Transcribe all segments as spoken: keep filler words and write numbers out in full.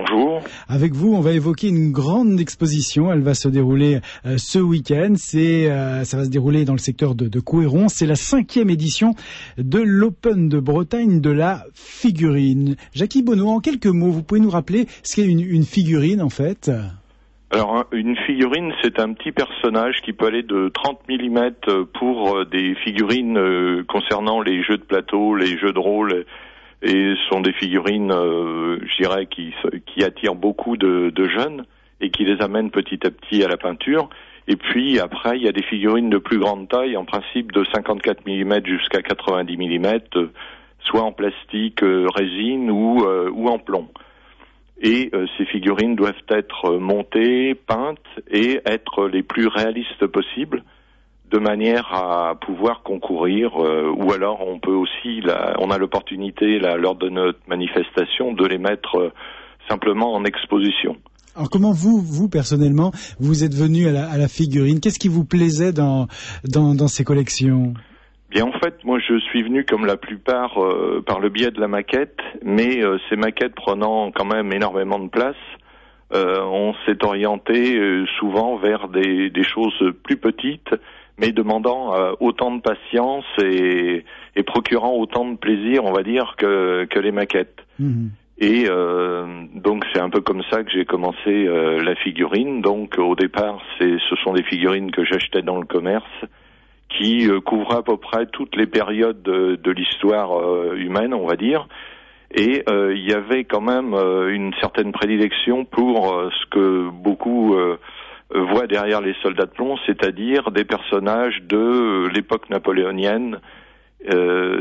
bonjour. Avec vous, on va évoquer une grande exposition. Elle va se dérouler euh, ce week-end. C'est, euh, ça va se dérouler dans le secteur de, de Couëron. C'est la cinquième édition de l'Open de Bretagne de la figurine. Jackie Bonneau, en quelques mots, vous pouvez nous rappeler ce qu'est une, une figurine en fait ? Alors, une figurine, c'est un petit personnage qui peut aller de trente millimètres pour des figurines concernant les jeux de plateau, les jeux de rôle, et ce sont des figurines, euh, je dirais, qui, qui attirent beaucoup de, de jeunes et qui les amènent petit à petit à la peinture. Et puis après, il y a des figurines de plus grande taille, en principe de cinquante-quatre millimètres jusqu'à quatre-vingt-dix millimètres, soit en plastique, euh, résine ou, euh, ou en plomb. Et euh, ces figurines doivent être montées, peintes et être les plus réalistes possibles, de manière à pouvoir concourir. Euh, ou alors on peut aussi, là, on a l'opportunité là, lors de notre manifestation de les mettre euh, simplement en exposition. Alors comment vous, vous personnellement, vous êtes venu à la, à la figurine ? Qu'est-ce qui vous plaisait dans dans, dans ces collections ? Bien, en fait, moi, je suis venu comme la plupart euh, par le biais de la maquette, mais euh, ces maquettes prenant quand même énormément de place, euh, on s'est orienté euh, souvent vers des, des choses plus petites, mais demandant euh, autant de patience et, et procurant autant de plaisir, on va dire, que, que les maquettes. Mmh. Et euh, donc, c'est un peu comme ça que j'ai commencé euh, la figurine. Donc, au départ, c'est, ce sont des figurines que j'achetais dans le commerce, qui euh, couvre à peu près toutes les périodes de, de l'histoire euh, humaine, on va dire. Et euh, il y avait quand même euh, une certaine prédilection pour euh, ce que beaucoup euh, voient derrière les soldats de plomb, c'est-à-dire des personnages de euh, l'époque napoléonienne, euh,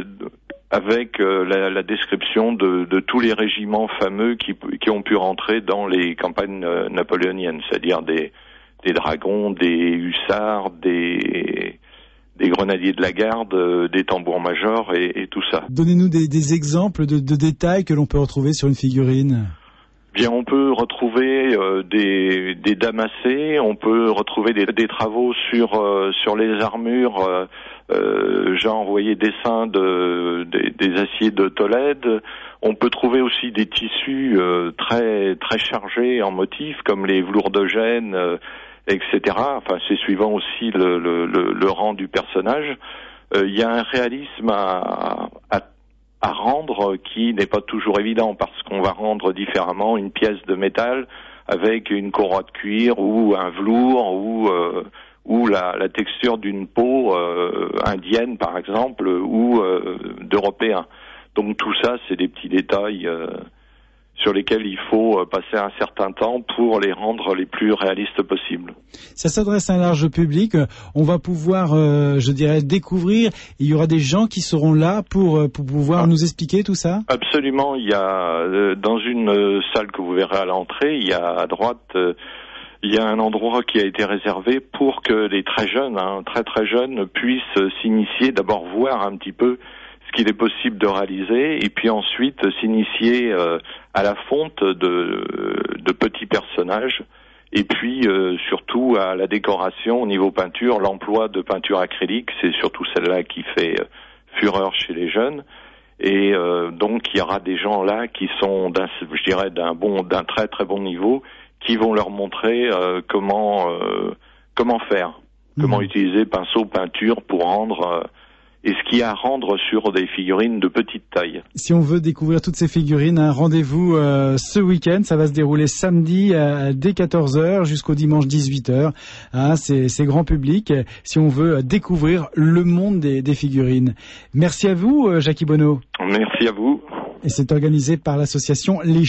avec euh, la, la description de, de tous les régiments fameux qui, qui ont pu rentrer dans les campagnes euh, napoléoniennes, c'est-à-dire des, des dragons, des hussards, des... des grenadiers de la garde, euh, des tambours-majors et, et tout ça. Donnez-nous des, des exemples de, de détails que l'on peut retrouver sur une figurine. Bien, on peut retrouver euh, des, des damassés, on peut retrouver des, des travaux sur euh, sur les armures, euh, euh, genre, vous voyez, dessins de, des, des aciers de Tolède. On peut trouver aussi des tissus euh, très très chargés en motifs, comme les velours de Gênes, euh, et cetera. Enfin, c'est suivant aussi le, le, le, le rang du personnage. Il euh, y a un réalisme à, à, à rendre qui n'est pas toujours évident, parce qu'on va rendre différemment une pièce de métal avec une courroie de cuir ou un velours ou euh, ou la, la texture d'une peau euh, indienne, par exemple, ou euh, d'européen. Donc tout ça, c'est des petits détails euh, sur lesquels il faut passer un certain temps pour les rendre les plus réalistes possibles. Ça s'adresse à un large public. On va pouvoir, euh, je dirais, découvrir. Il y aura des gens qui seront là pour, pour pouvoir ah. nous expliquer tout ça ? Absolument. Il y a, euh, dans une salle que vous verrez à l'entrée, il y a à droite, euh, il y a un endroit qui a été réservé pour que les très jeunes, hein, très très jeunes, puissent s'initier, d'abord voir un petit peu ce qu'il est possible de réaliser, et puis ensuite s'initier euh, à la fonte de, de petits personnages, et puis euh, surtout à la décoration au niveau peinture. L'emploi de peinture acrylique, c'est surtout celle-là qui fait euh, fureur chez les jeunes, et euh, donc il y aura des gens là qui sont, d'un, je dirais, d'un bon, d'un très très bon niveau, qui vont leur montrer euh, comment euh, comment faire, mmh. comment utiliser pinceau, peinture pour rendre euh, et ce qu'il y a à rendre sur des figurines de petite taille. Si on veut découvrir toutes ces figurines, un rendez-vous euh, ce week-end. Ça va se dérouler samedi euh, dès quatorze heures jusqu'au dimanche dix-huit heures. Hein, c'est, c'est grand public si on veut découvrir le monde des, des figurines. Merci à vous, euh, Jackie Bonneau. Merci à vous. Et c'est organisé par l'association Les